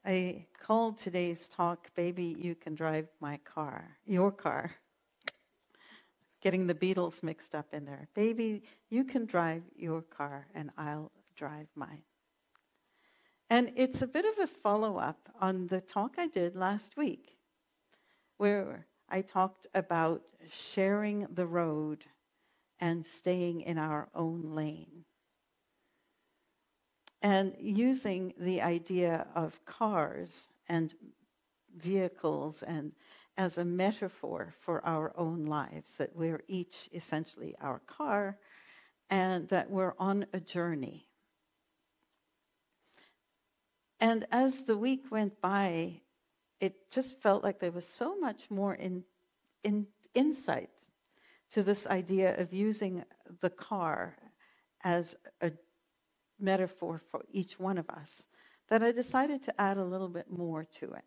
I called today's talk, Baby, You Can Drive My Car, Your Car. Getting the Beatles mixed up in there. Baby, you can drive your car and I'll drive mine. And it's a bit of a follow-up on the talk I did last week, where I talked about sharing the road and staying in our own lane. And using the idea of cars and vehicles and as a metaphor for our own lives, that we're each essentially our car and that we're on a journey. And as the week went by, it just felt like there was so much more insight to this idea of using the car as a metaphor for each one of us, that I decided to add a little bit more to it.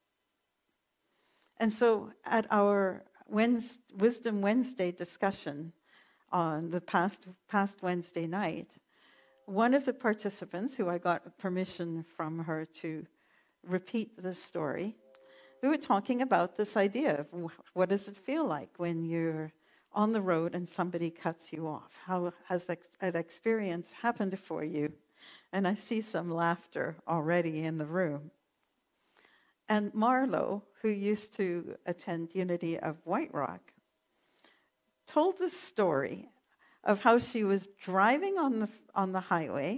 And so at our Wisdom Wednesday discussion on the past Wednesday night, one of the participants, who I got permission from her to repeat this story, we were talking about this idea of what does it feel like when you're on the road and somebody cuts you off? How has that experience happened for you? And I see some laughter already in the room. And Marlo, who used to attend Unity of White Rock, told the story of how she was driving on the highway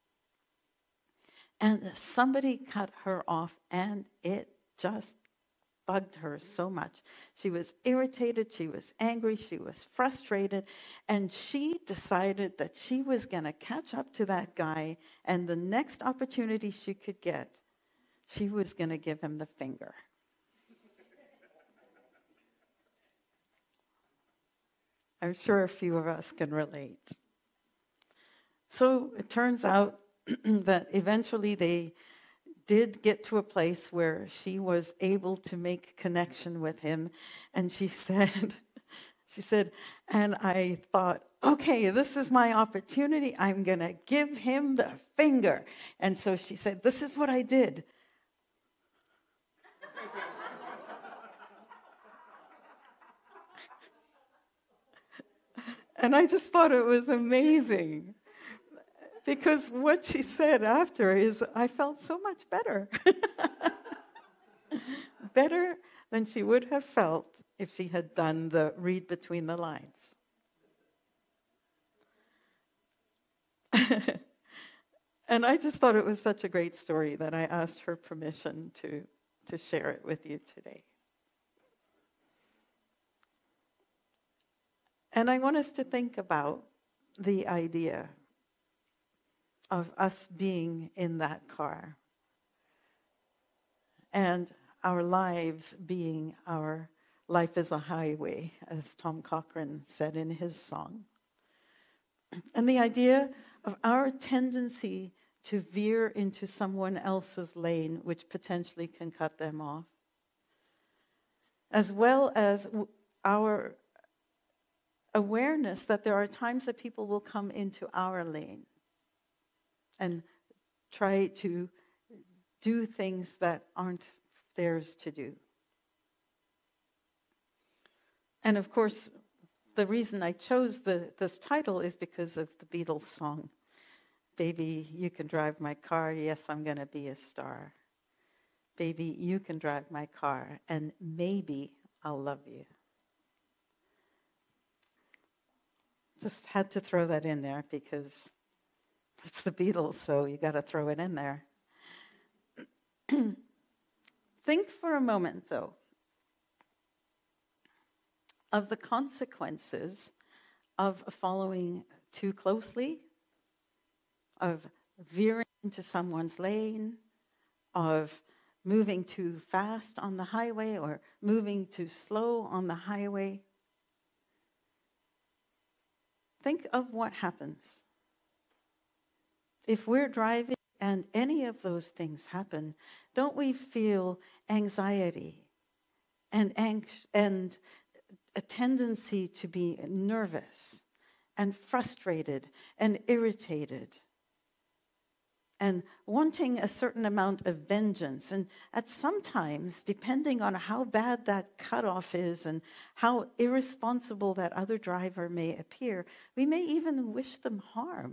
and somebody cut her off, and it just bugged her so much. She was irritated, she was angry, she was frustrated, and she decided that she was going to catch up to that guy, and the next opportunity she could get, she was going to give him the finger. I'm sure a few of us can relate. So it turns out that eventually they did get to a place where she was able to make connection with him. And she said, and I thought, okay, this is my opportunity. I'm going to give him the finger. And so she said, this is what I did. And I just thought it was amazing. Because what she said after is, I felt so much better. Better than she would have felt if she had done the read between the lines. And I just thought it was such a great story that I asked her permission to share it with you today. And I want us to think about the idea of us being in that car and our lives being our life is a highway, as Tom Cochrane said in his song. And the idea of our tendency to veer into someone else's lane, which potentially can cut them off, as well as our awareness that there are times that people will come into our lane and try to do things that aren't theirs to do. And of course, the reason I chose this title is because of the Beatles song, Baby, You Can Drive My Car, Yes, I'm Gonna Be a Star. Baby, you can drive my car, and maybe I'll love you. Just had to throw that in there because it's the Beatles, so you got to throw it in there. Think for a moment, though, of the consequences of following too closely, of veering into someone's lane, of moving too fast on the highway or moving too slow on the highway. Think of what happens if we're driving and any of those things happen. Don't we feel anxiety and a tendency to be nervous and frustrated and irritated? and wanting a certain amount of vengeance. And at some times, depending on how bad that cutoff is and how irresponsible that other driver may appear, we may even wish them harm.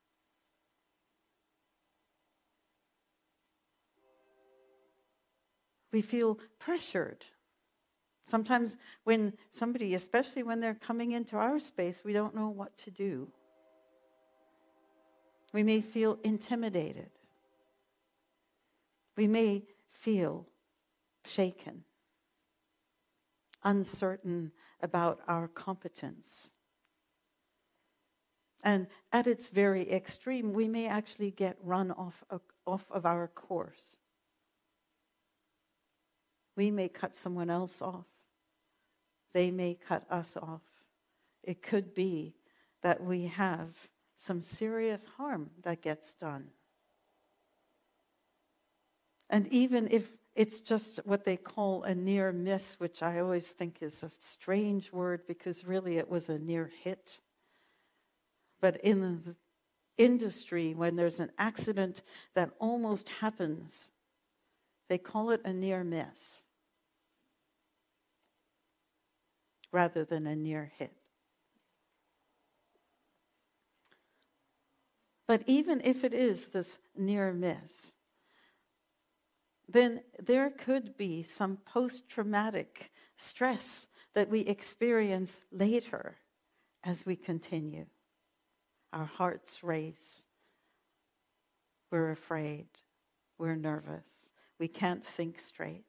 We feel pressured. Sometimes when somebody, especially when they're coming into our space, we don't know what to do. We may feel intimidated. We may feel shaken, uncertain about our competence. And at its very extreme, we may actually get run off of our course. We may cut someone else off. They may cut us off. It could be that we have some serious harm that gets done. And even if it's just what they call a near miss, which I always think is a strange word because really it was a near hit. But in the industry, when there's an accident that almost happens, they call it a near miss rather than a near hit. But even if it is this near miss, then there could be some post-traumatic stress that we experience later as we continue. Our hearts race. We're afraid. We're nervous. We can't think straight.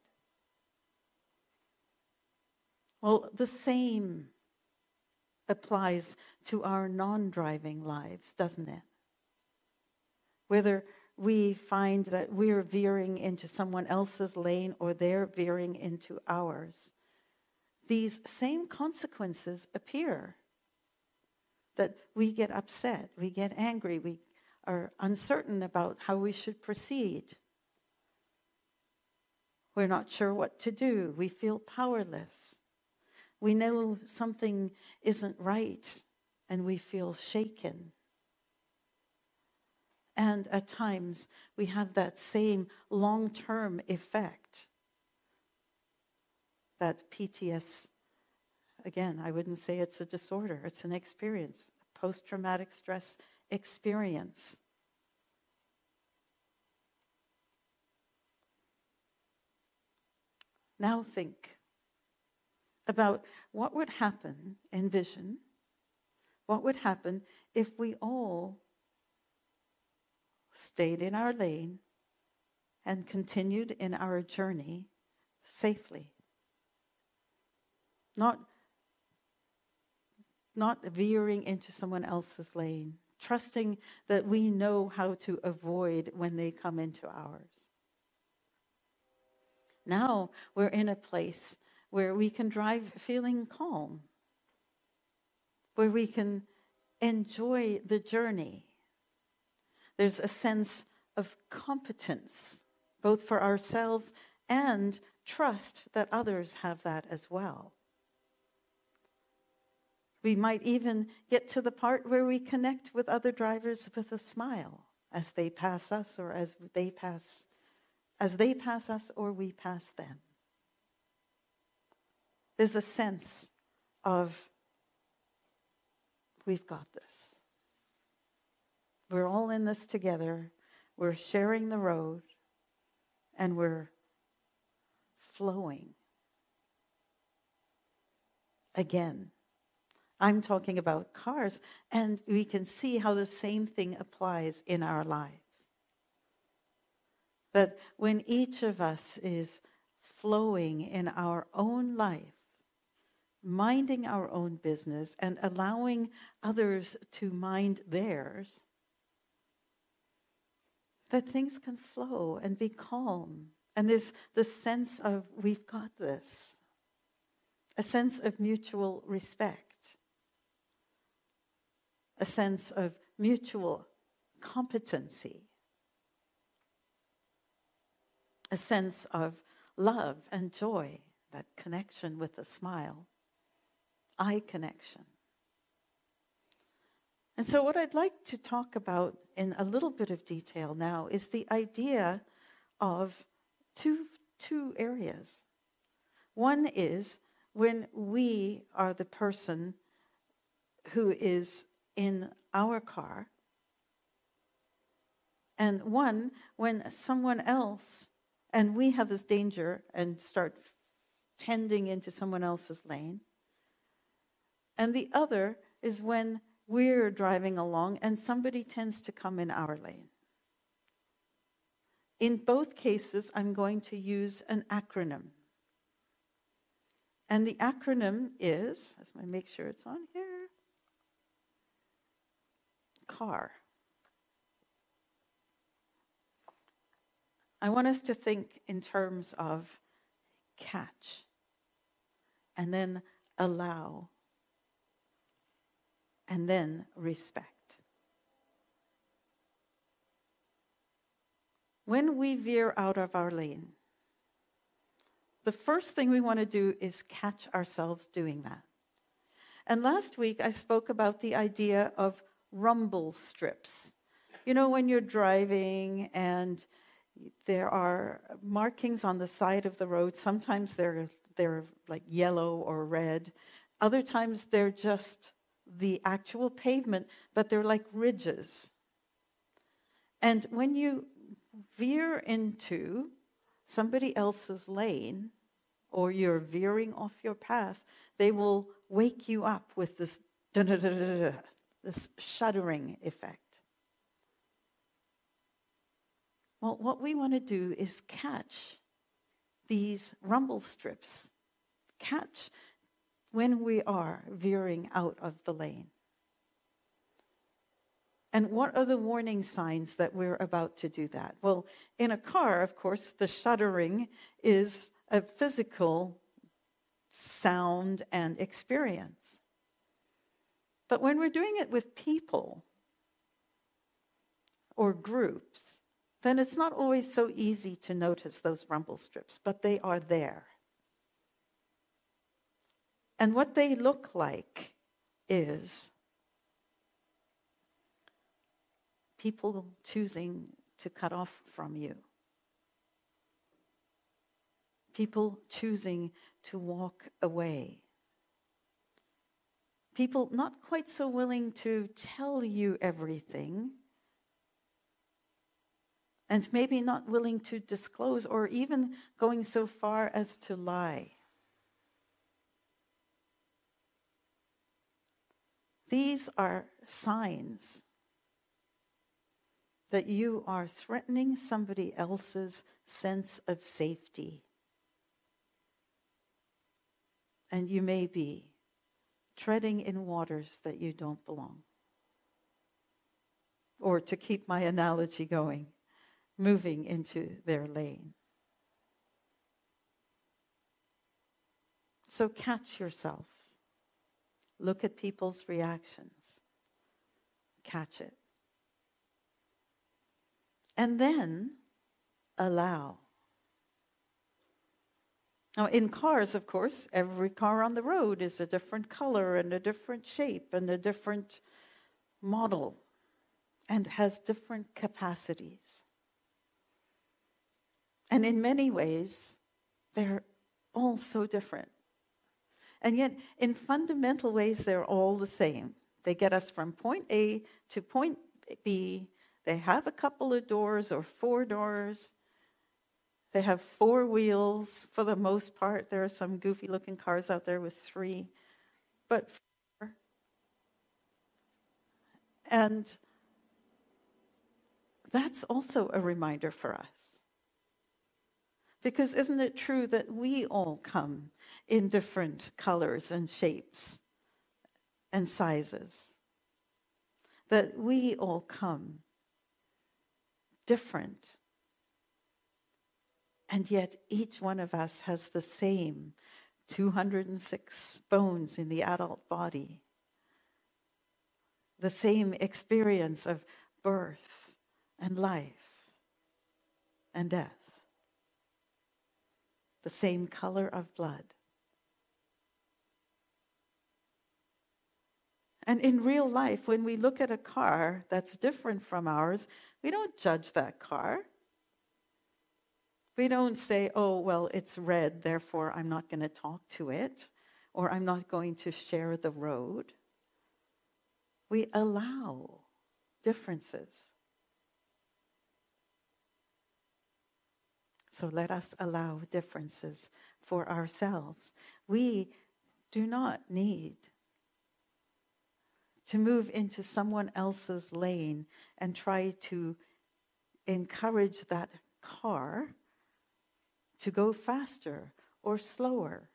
Well, the same applies to our non-driving lives, doesn't it? Whether we find that we're veering into someone else's lane or they're veering into ours, these same consequences appear. That we get upset, we get angry, we are uncertain about how we should proceed. We're not sure what to do. We feel powerless. We know something isn't right, and we feel shaken. And at times, we have that same long-term effect. That PTS, again, I wouldn't say it's a disorder, it's an experience, a post-traumatic stress experience. Now think about what would happen, envision, what would happen if we all stayed in our lane and continued in our journey safely. Not veering into someone else's lane, trusting that we know how to avoid when they come into ours. Now we're in a place where we can drive feeling calm, where we can enjoy the journey. There's a sense of competence, both for ourselves and trust that others have that as well. We might even get to the part where we connect with other drivers with a smile as they pass us or as they pass us or we pass them. There's a sense of, we've got this. We're all in this together. We're sharing the road, and we're flowing. Again, I'm talking about cars, and we can see how the same thing applies in our lives. That when each of us is flowing in our own life, minding our own business and allowing others to mind theirs, that things can flow and be calm. And there's the sense of, we've got this. A sense of mutual respect. A sense of mutual competency. A sense of love and joy, that connection with a smile. Eye connection. And so what I'd like to talk about in a little bit of detail now is the idea of two areas. One is when we are the person who is in our car, and one when someone else, and we have this danger and start tending into someone else's lane. And the other is when we're driving along and somebody tends to come in our lane. In both cases, I'm going to use an acronym. And the acronym is, let's make sure it's on here, CAR. I want us to think in terms of catch, and then allow, and then respect. When we veer out of our lane, the first thing we want to do is catch ourselves doing that. And last week I spoke about the idea of rumble strips. You know, when you're driving and there are markings on the side of the road, sometimes they're like yellow or red. Other times they're just the actual pavement, but they're like ridges. And when you veer into somebody else's lane, or you're veering off your path, they will wake you up with this this shuddering effect. Well, what we want to do is catch these rumble strips, catch when we are veering out of the lane. And what are the warning signs that we're about to do that? Well, in a car, of course, the shuddering is a physical sound and experience. But when we're doing it with people or groups, then it's not always so easy to notice those rumble strips, but they are there. And what they look like is people choosing to cut off from you. People choosing to walk away. People not quite so willing to tell you everything, and maybe not willing to disclose, or even going so far as to lie. These are signs that you are threatening somebody else's sense of safety. And you may be treading in waters that you don't belong. Or, to keep my analogy going, moving into their lane. So catch yourself. Look at people's reactions. Catch it. And then allow. Now, in cars, of course, every car on the road is a different color and a different shape and a different model and has different capacities. And in many ways, they're all so different. And yet, in fundamental ways, they're all the same. They get us from point A to point B. They have a couple of doors or 4 doors. They have 4 wheels for the most part. There are some goofy-looking cars out there with 3, but 4. And that's also a reminder for us. Because isn't it true that we all come in different colors and shapes and sizes? That we all come different. And yet each one of us has the same 206 bones in the adult body. The same experience of birth and life and death. The same color of blood. And in real life, when we look at a car that's different from ours, we don't judge that car. We don't say, oh, well, it's red, therefore I'm not going to talk to it, or I'm not going to share the road. We allow differences. So let us allow differences for ourselves. We do not need to move into someone else's lane and try to encourage that car to go faster or slower.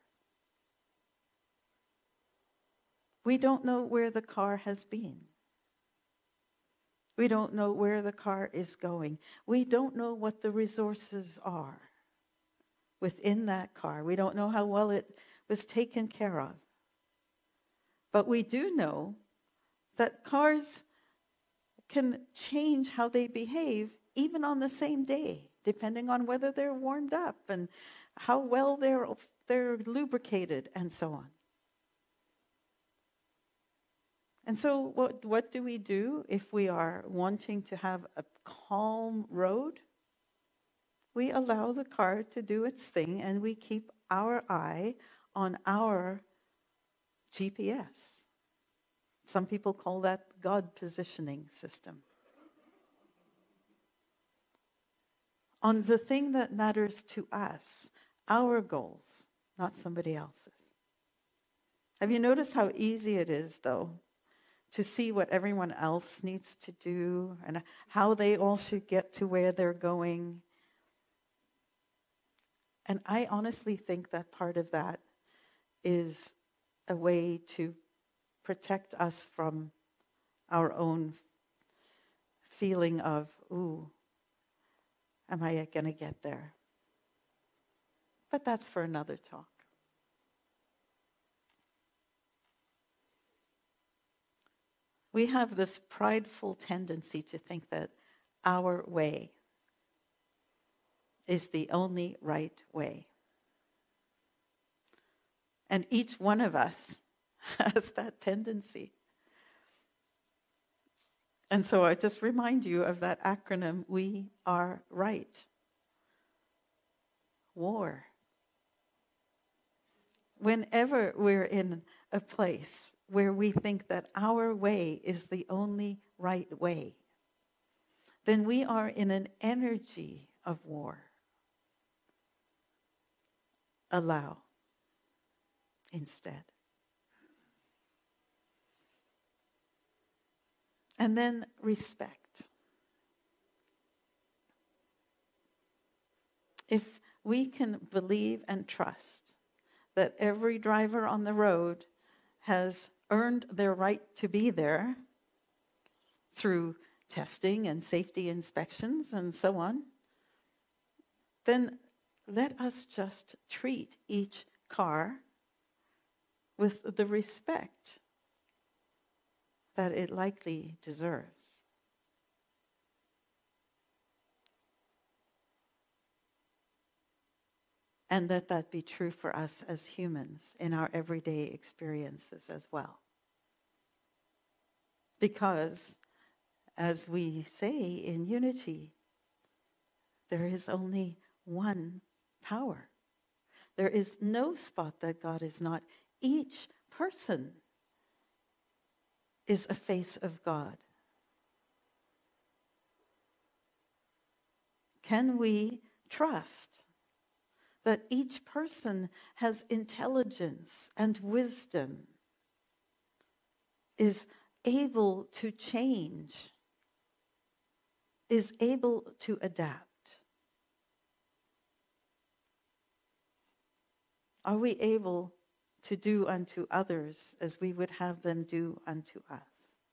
We don't know where the car has been. We don't know where the car is going. We don't know what the resources are within that car. We don't know how well it was taken care of. But we do know that cars can change how they behave even on the same day, depending on whether they're warmed up and how well they're lubricated and so on. And so what do we do if we are wanting to have a calm road? We allow the car to do its thing and we keep our eye on our GPS. Some people call that God positioning system. On the thing that matters to us, our goals, not somebody else's. Have you noticed how easy it is, though, to see what everyone else needs to do and how they all should get to where they're going? And I honestly think that part of that is a way to protect us from our own feeling of, ooh, am I going to get there? But that's for another talk. We have this prideful tendency to think that our way is the only right way. And each one of us has that tendency. And so I just remind you of that acronym, We Are Right. WAR. Whenever we're in a place where we think that our way is the only right way, then we are in an energy of war. Allow instead. And then respect. If we can believe and trust that every driver on the road has earned their right to be there through testing and safety inspections and so on, then let us just treat each car with the respect that it likely deserves. And that be true for us as humans in our everyday experiences as well. Because, as we say in unity, there is only one power. There is no spot that God is not. Each person is a face of God. Can we trust that each person has intelligence and wisdom, is able to change, is able to adapt? Are we able to do unto others as we would have them do unto us?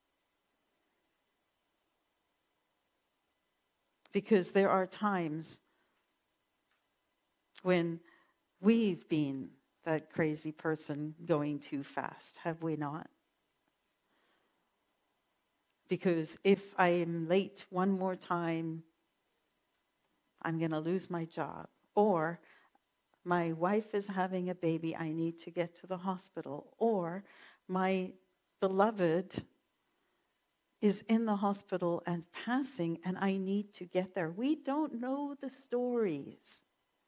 Because there are times when we've been that crazy person going too fast, have we not? Because if I am late one more time, I'm going to lose my job. Or my wife is having a baby, I need to get to the hospital. Or my beloved is in the hospital and passing, and I need to get there. We don't know the stories.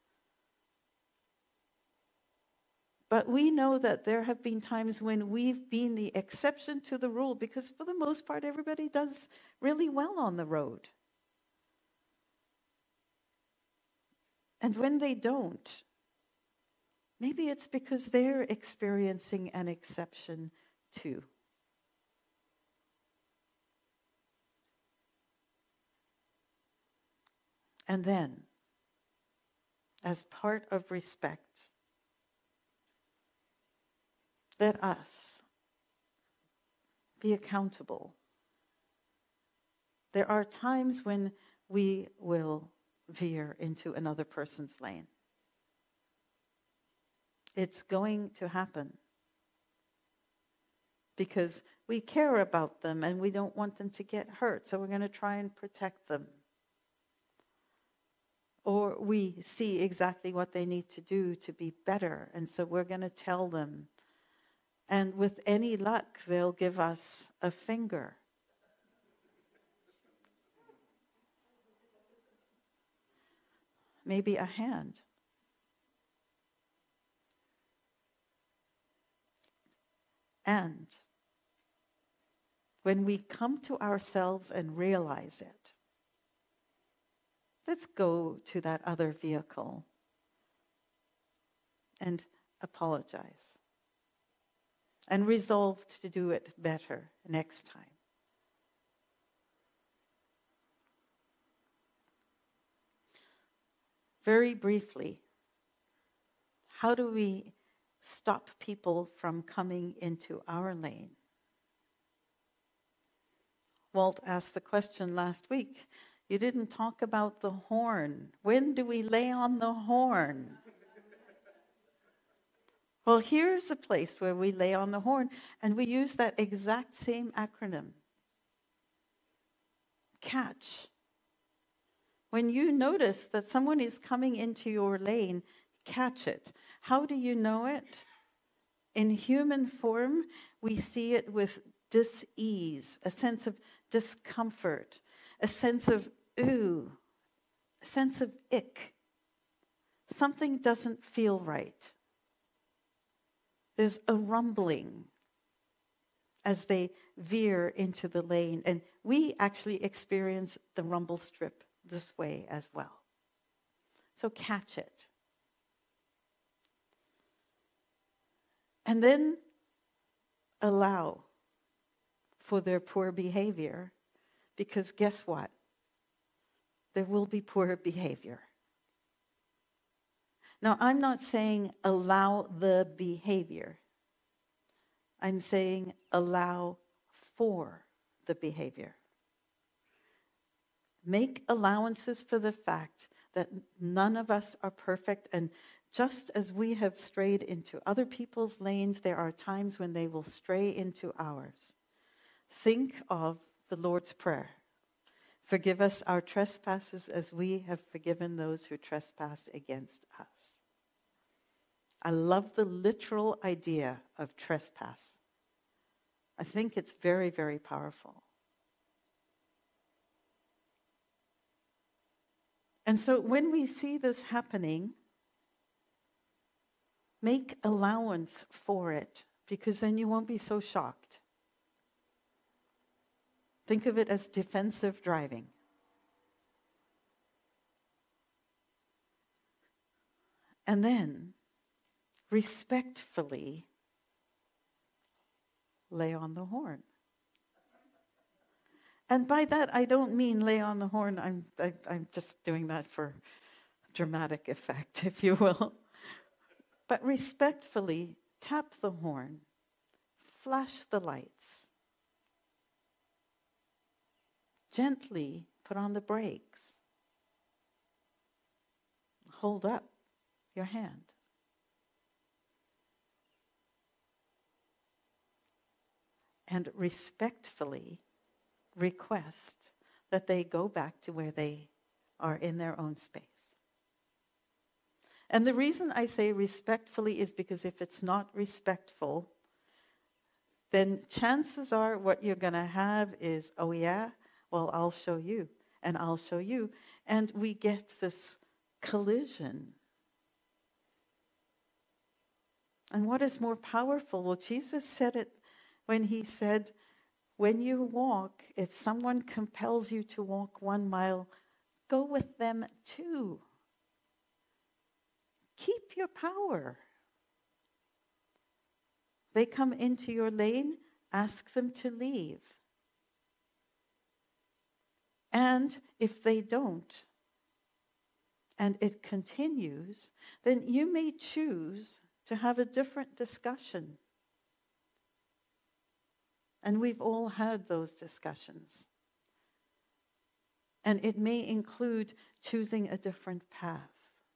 But we know that there have been times when we've been the exception to the rule, because for the most part, everybody does really well on the road. And when they don't, maybe it's because they're experiencing an exception too. And then, as part of respect, let us be accountable. There are times when we will veer into another person's lane. It's going to happen because we care about them and we don't want them to get hurt, so we're going to try and protect them. Or we see exactly what they need to do to be better, and so we're going to tell them. And with any luck, they'll give us a finger. Maybe a hand. And when we come to ourselves and realize it, let's go to that other vehicle and apologize. And resolve to do it better next time. Very briefly, how do we stop people from coming into our lane? Walt asked the question last week. You didn't talk about the horn. When do we lay on the horn? Well, here's a place where we lay on the horn, and we use that exact same acronym. Catch. When you notice that someone is coming into your lane, catch it. How do you know it? In human form, we see it with dis-ease, a sense of discomfort, a sense of ooh, a sense of ick. Something doesn't feel right. There's a rumbling as they veer into the lane. And we actually experience the rumble strip this way as well. So catch it. And then allow for their poor behavior, because guess what? There will be poor behavior. Now, I'm not saying allow the behavior. I'm saying allow for the behavior. Make allowances for the fact that none of us are perfect, and just as we have strayed into other people's lanes, there are times when they will stray into ours. Think of the Lord's Prayer. Forgive us our trespasses as we have forgiven those who trespass against us. I love the literal idea of trespass. I think it's very, very powerful. And so when we see this happening, make allowance for it, because then you won't be so shocked. Think of it as defensive driving. And then, respectfully, lay on the horn. And by that, I don't mean lay on the horn. I'm just doing that for dramatic effect, if you will. But respectfully, tap the horn, flash the lights. Gently put on the brakes. Hold up your hand. And respectfully request that they go back to where they are in their own space. And the reason I say respectfully is because if it's not respectful, then chances are what you're going to have is, oh yeah, well, I'll show you, and I'll show you. And we get this collision. And what is more powerful? Well, Jesus said it when he said, when you walk, if someone compels you to walk 1 mile, go with them 2. Keep your power. They come into your lane, ask them to leave. And if they don't, and it continues, then you may choose to have a different discussion. And we've all had those discussions. And it may include choosing a different path.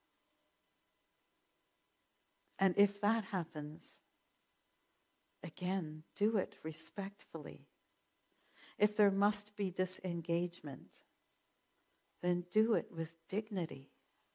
And if that happens, again, do it respectfully. If there must be disengagement, then do it with dignity.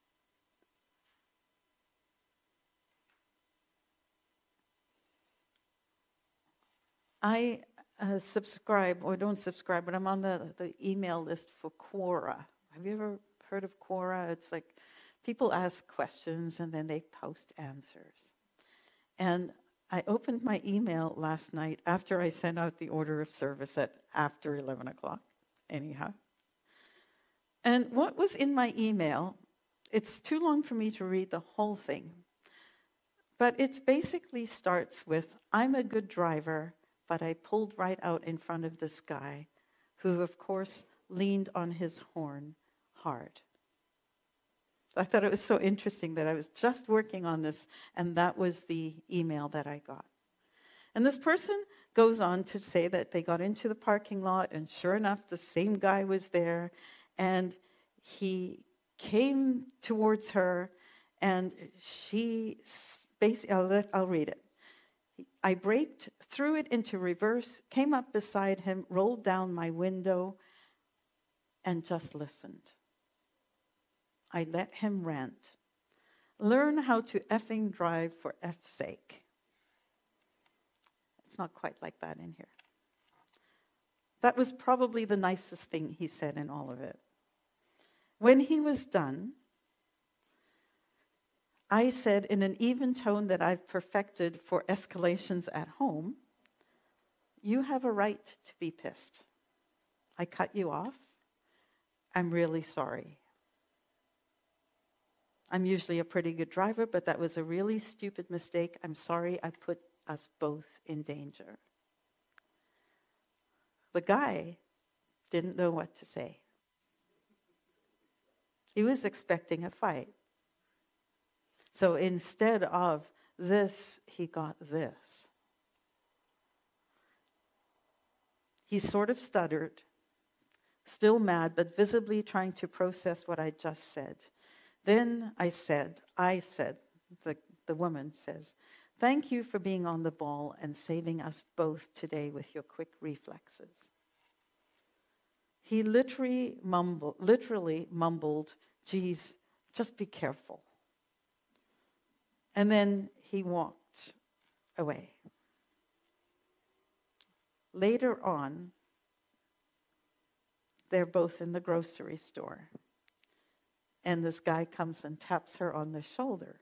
I subscribe, or don't subscribe, but I'm on the email list for Quora. Have you ever heard of Quora? It's like people ask questions and then they post answers. And I opened my email last night after I sent out the order of service at after 11 o'clock, anyhow. And what was in my email, it's too long for me to read the whole thing, but it basically starts with, I'm a good driver, but I pulled right out in front of this guy who, of course, leaned on his horn hard. I thought it was so interesting that I was just working on this, and that was the email that I got. And this person goes on to say that they got into the parking lot, and sure enough, the same guy was there, and he came towards her, and she basically, I'll read it. I braked, threw it into reverse, came up beside him, rolled down my window, and just listened. I let him rant. Learn how to effing drive for F's sake. It's not quite like that in here. That was probably the nicest thing he said in all of it. When he was done, I said in an even tone that I've perfected for escalations at home, you have a right to be pissed. I cut you off. I'm really sorry. I'm usually a pretty good driver, but that was a really stupid mistake. I'm sorry I put us both in danger. The guy didn't know what to say. He was expecting a fight. So instead of this, he got this. He sort of stuttered, still mad, but visibly trying to process what I just said. Then I said, the woman says, thank you for being on the ball and saving us both today with your quick reflexes. He literally mumbled, geez, just be careful. And then he walked away. Later on, they're both in the grocery store. And this guy comes and taps her on the shoulder.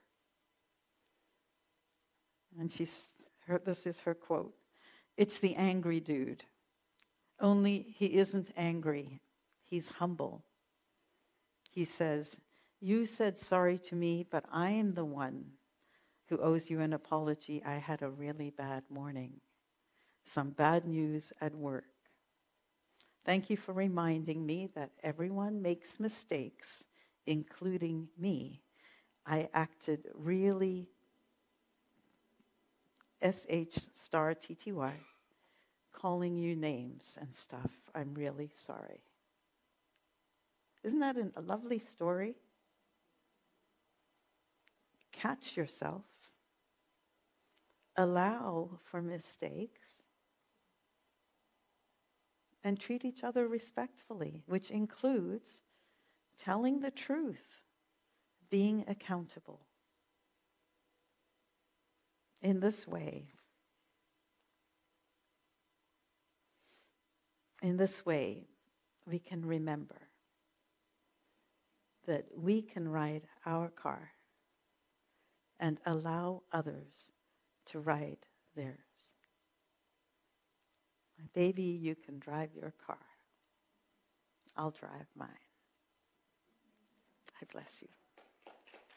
And this is her quote. It's the angry dude. Only he isn't angry. He's humble. He says, you said sorry to me, but I am the one who owes you an apology. I had a really bad morning. Some bad news at work. Thank you for reminding me that everyone makes mistakes, including me. I acted really SH*TTY, calling you names and stuff. I'm really sorry. Isn't that a lovely story? Catch yourself. Allow for mistakes. And treat each other respectfully, which includes telling the truth, being accountable. In this way, in this way, we can remember that we can ride our car and allow others to ride theirs. My baby, you can drive your car. I'll drive mine. I bless you.